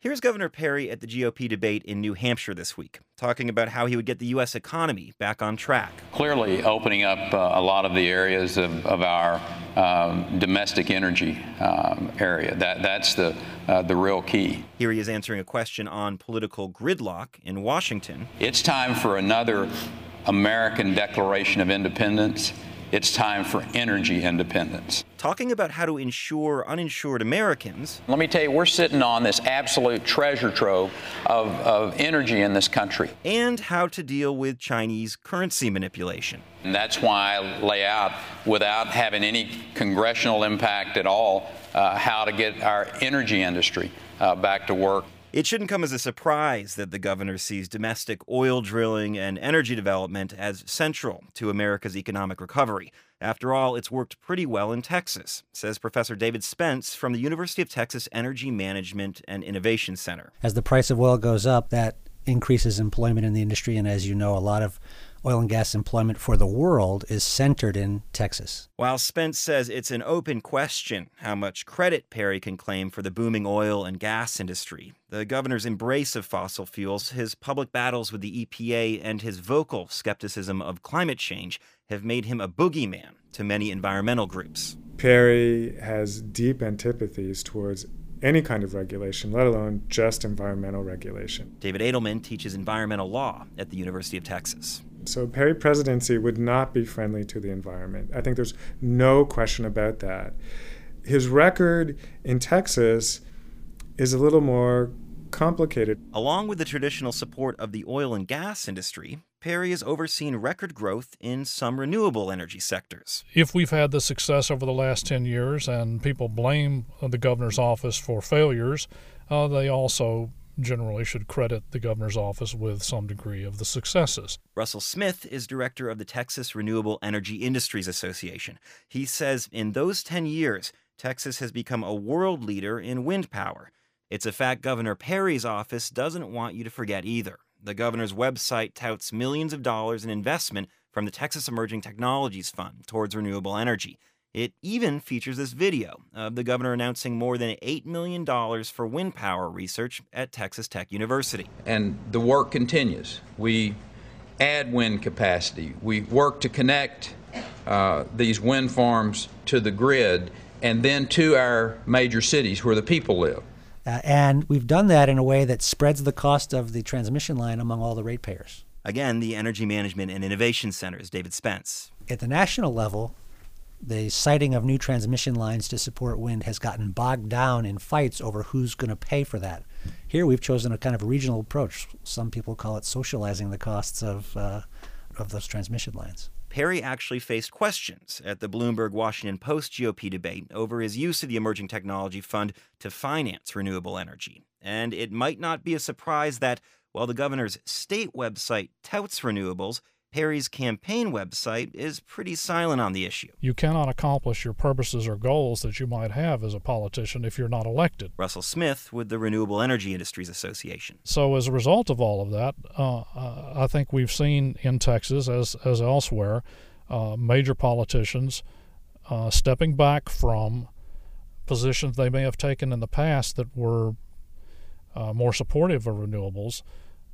Here's Governor Perry at the GOP debate in New Hampshire this week, talking about how he would get the U.S. economy back on track. Clearly opening up a lot of the areas of our domestic energy area. That's the real key. Here he is answering a question on political gridlock in Washington. It's time for another American Declaration of Independence. It's time for energy independence. Talking about how to insure uninsured Americans. Let me tell you, we're sitting on this absolute treasure trove of energy in this country. And how to deal with Chinese currency manipulation. And that's why I lay out, without having any congressional impact at all, how to get our energy industry back to work. It shouldn't come as a surprise that the governor sees domestic oil drilling and energy development as central to America's economic recovery. After all, it's worked pretty well in Texas, says Professor David Spence from the University of Texas Energy Management and Innovation Center. As the price of oil goes up, that increases employment in the industry, and as you know, a lot of oil and gas employment for the world is centered in Texas. While Spence says it's an open question how much credit Perry can claim for the booming oil and gas industry, the governor's embrace of fossil fuels, his public battles with the EPA, and his vocal skepticism of climate change have made him a boogeyman to many environmental groups. Perry has deep antipathies towards any kind of regulation, let alone just environmental regulation. David Edelman teaches environmental law at the University of Texas. So Perry presidency would not be friendly to the environment. I think there's no question about that. His record in Texas is a little more complicated. Along with the traditional support of the oil and gas industry, Perry has overseen record growth in some renewable energy sectors. If we've had the success over the last 10 years and people blame the governor's office for failures, they also generally should credit the governor's office with some degree of the successes. Russell Smith is director of the Texas Renewable Energy Industries Association. He says in those 10 years, Texas has become a world leader in wind power. It's a fact Governor Perry's office doesn't want you to forget either. The governor's website touts millions of dollars in investment from the Texas Emerging Technologies Fund towards renewable energy. It even features this video of the governor announcing more than $8 million for wind power research at Texas Tech University. And the work continues. We add wind capacity. We work to connect these wind farms to the grid and then to our major cities where the people live. And we've done that in a way that spreads the cost of the transmission line among all the ratepayers. Again, the Energy Management and Innovation Center's David Spence. At the national level, the siting of new transmission lines to support wind has gotten bogged down in fights over who's going to pay for that. Here we've chosen a kind of regional approach. Some people call it socializing the costs of those transmission lines. Perry actually faced questions at the Bloomberg Washington Post GOP debate over his use of the Emerging Technology Fund to finance renewable energy. And it might not be a surprise that, while the governor's state website touts renewables, Perry's campaign website is pretty silent on the issue. You cannot accomplish your purposes or goals that you might have as a politician if you're not elected. Russell Smith with the Renewable Energy Industries Association. So as a result of all of that, I think we've seen in Texas, as elsewhere, major politicians stepping back from positions they may have taken in the past that were more supportive of renewables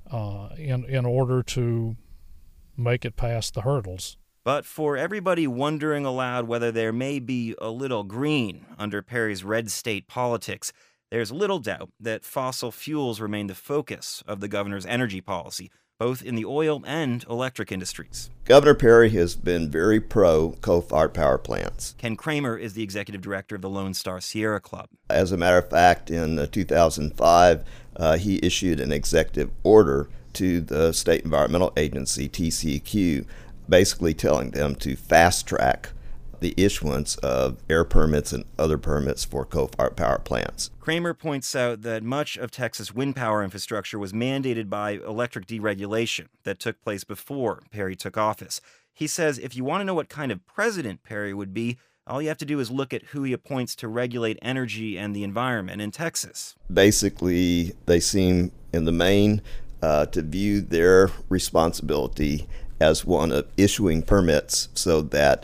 in order to make it past the hurdles. But for everybody wondering aloud whether there may be a little green under Perry's red state politics, there's little doubt that fossil fuels remain the focus of the governor's energy policy, both in the oil and electric industries. Governor Perry has been very pro coal-fired power plants. Ken Kramer is the executive director of the Lone Star Sierra Club. As a matter of fact, in 2005, he issued an executive order to the State Environmental Agency, TCEQ, basically telling them to fast-track the issuance of air permits and other permits for coal-fired power plants. Kramer points out that much of Texas wind power infrastructure was mandated by electric deregulation that took place before Perry took office. He says if you want to know what kind of president Perry would be, all you have to do is look at who he appoints to regulate energy and the environment in Texas. Basically, they seem, in the main, to view their responsibility as one of issuing permits so that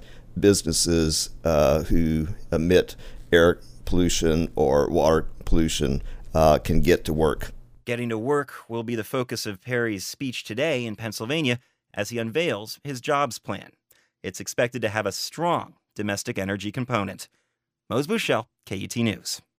businesses who emit air pollution or water pollution can get to work. Getting to work will be the focus of Perry's speech today in Pennsylvania as he unveils his jobs plan. It's expected to have a strong domestic energy component. Mose Bushell, KUT News.